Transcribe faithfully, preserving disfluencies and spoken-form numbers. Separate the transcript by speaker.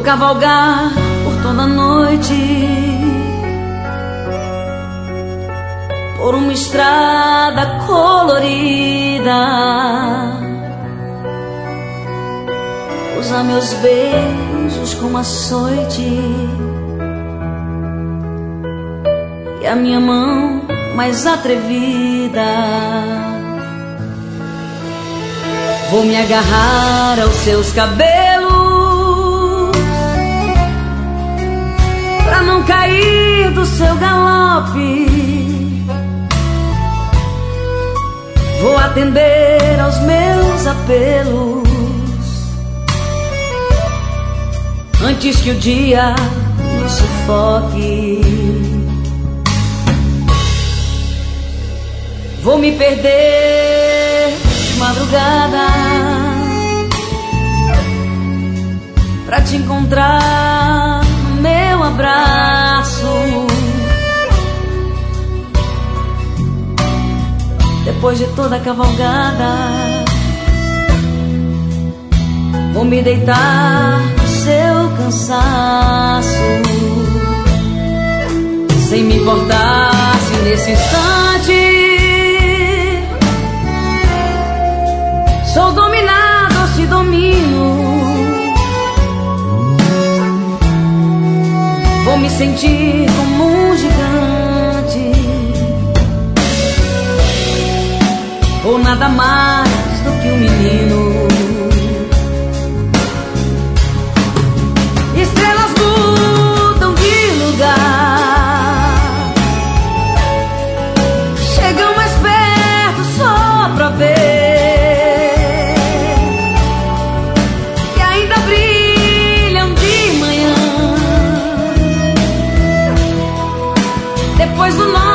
Speaker 1: cavalgar por toda a noite, por uma estrada colorida, usar meus beijos como açoite e a minha mão mais atrevida. Vou me agarrar aos seus cabelos pra não cair do seu galope. Vou atender aos meus apelos antes que o dia me sufoque. Vou me perder de madrugada pra te encontrar no meu abraço. Depois de toda a cavalgada, vou me deitar no seu cansaço, sem me importar se nesse instante sou dominado ou se domino. Vou me sentir como um gigante, ou nada mais do que um menino. Estrelas mudam de lugar, chegam mais perto só pra ver que ainda brilham de manhã, depois do nosso